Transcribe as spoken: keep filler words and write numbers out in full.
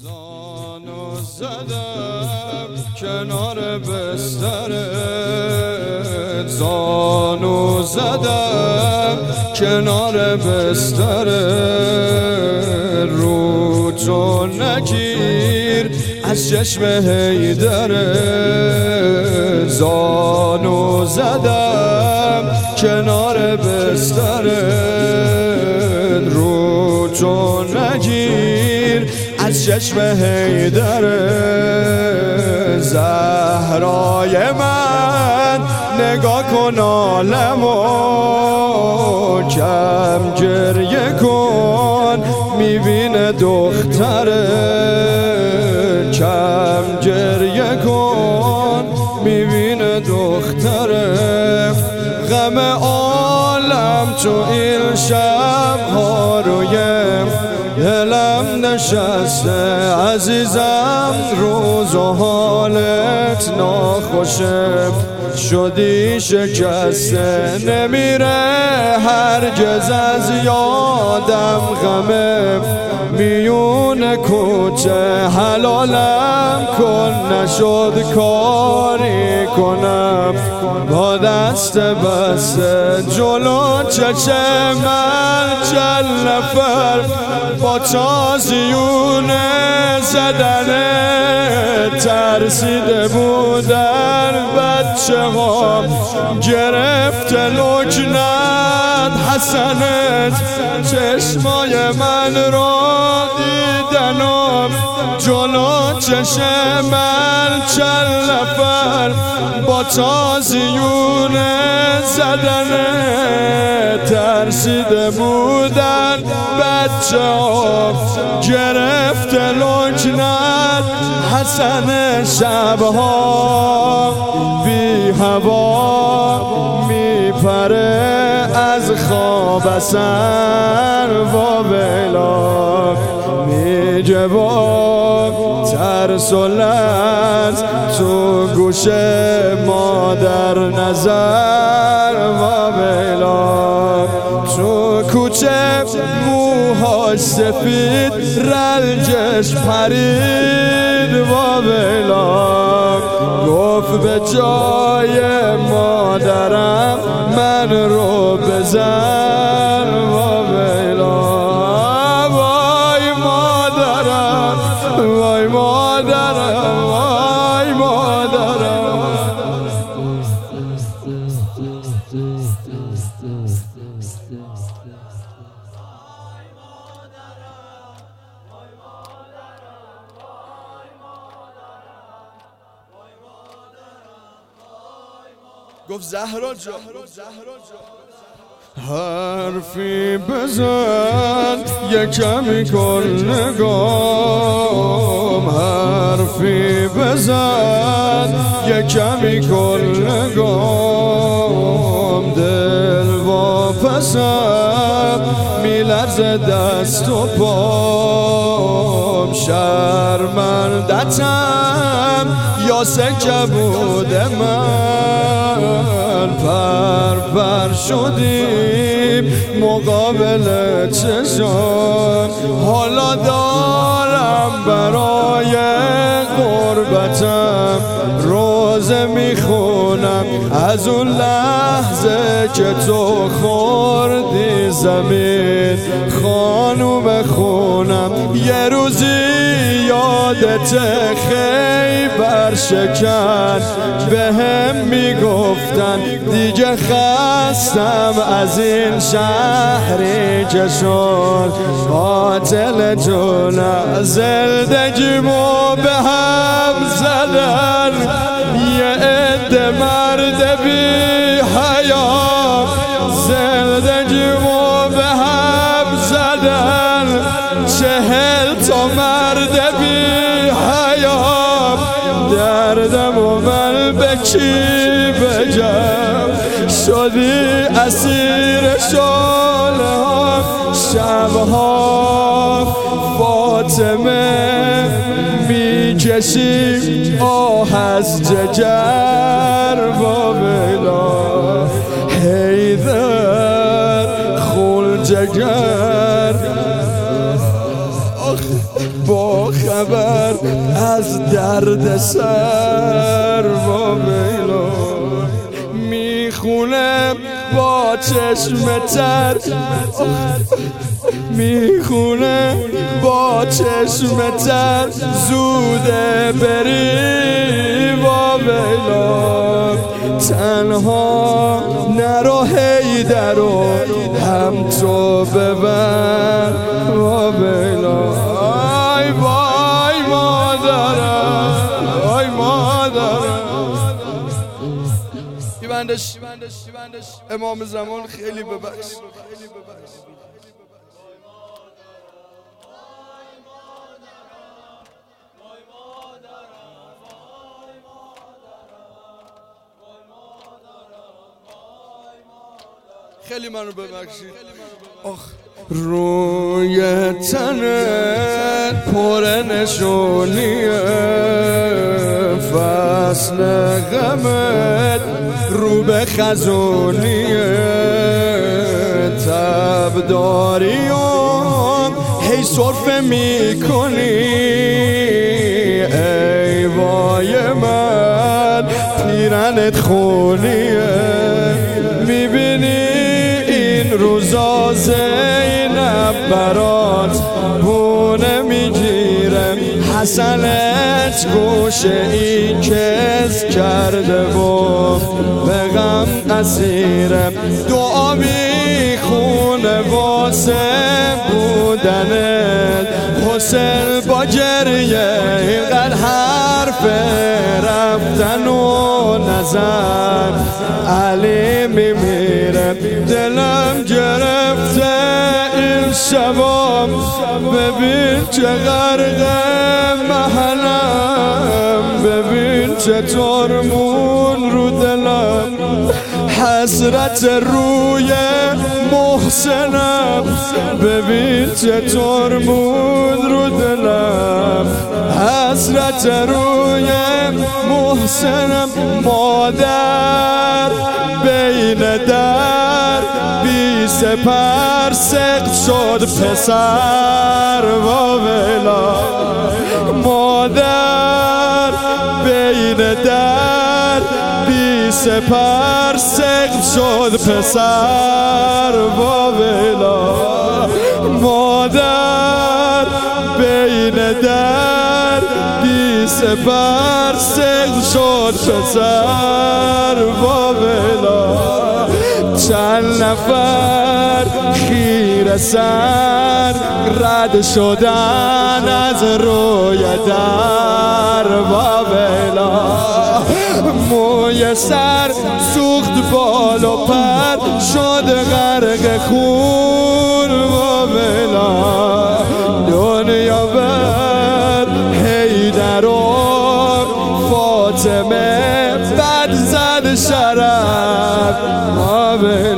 زانو زدم کنار بسترت، زانو زدم کنار بسترت، رو تو نگیر از چشم حیدرت، زانو زدم کنار بسترت، رو تو نگیر از چشم حیدرت. زهرای من نگاه کن عالمو، کم گریه کن میبینه دختره، کم گریه کن میبینه دختره. غم عالم تو این شب‌ها روی دلم نشسته عزیزم، روز و حالت ناخوشه، شدی شکسته نمیره هرگز از یادم غمه، میون کوچه حلالم کن نشد کاری کنم با دست بسته، جلو چشم من چند نفر با تازیونه زدنه، ترسیده بودن بچه ها گرفت لکنت حسنت، چشمای من رو دیدنم جلو چشم من چند نفر با تازیونه زدنه، ترسیده بودن بچه ها گرفت لکنت حسن، شبها بی هوا میپره از خواب اثر و بلا، میگه با ترس و لرز تو گوش مادر نظر و بلا، تو کوچه موهاش سفید رنجش پرید و بلا، گفت به جای مادرم من رو بزن و بلا. وای مادرم وای مادرم وای مادرم. گفت زهرا جان حرفی بزن یه کمی کن نگام، حرفی بزن یه کمی کن نگام، دل واپسم میلرزه دست و پام، شرمندتم یا سکه بوده من، پر پر شدیم مقابل چشم، حالا دارم برای غربتم روزه میخونم از اون لحظه که تو خوردی زمین، خانوم خونم یه روزی یادت خیبر شکن، به هم میگفتن دیگه خستم از این شهری که شد قاتل جونه، زندگیمو به هم زدن یه عده مرد بی حیا، زندگیمو به هم زدن چهل تا مرد بی حیا، دردمو من به کی بگم، شدی اسیر شاله ها شبها فاطمه میکشی آه از جگر و بلا، حیدر خول جگر با خبر از درد سر با بیلا میخونه با چشم تر میخونه با چشم تر زوده بری با بیلا تنها نرو هیدر و هم تو ببر با بیلا آی وای مادرم آی مادرم بندش امام زمان خیلی ببخش خیلی منو ببخشید آخ روی تنت پر نشونیه فصل غمت رو به خزونیه تب داریم هی صرفه میکنی ای وای من پیرنت خونیه میبینی این روزا زینب برات بونه میگیرم حسنت گوشه ای کس کرده و به غم اسیرم دعا میخونه واسه بودنت حسین با گریه اینقدر حرف رفتن و نزن علی میمیره دلم گرفته این شبام ببین چه غرقه محلم ببین چطور مون رو دلم حسرت روی محسنم ببین چطور مون رو دلم حسرت روی محسنم مادر بین در بی سپر سقط شد پسر و ویلا مادر بین در بی سپر سقط شد پسر و ویلا مادر بین در بی سپر سقط شد پسر و ویلا چند نفر خیره سر رد شدن از روی در و ویلا موی سر سوخت بال و پر شد غرق خون و ویلا دنیا بر حیدر و فاطمه بد زد شرف و ویلا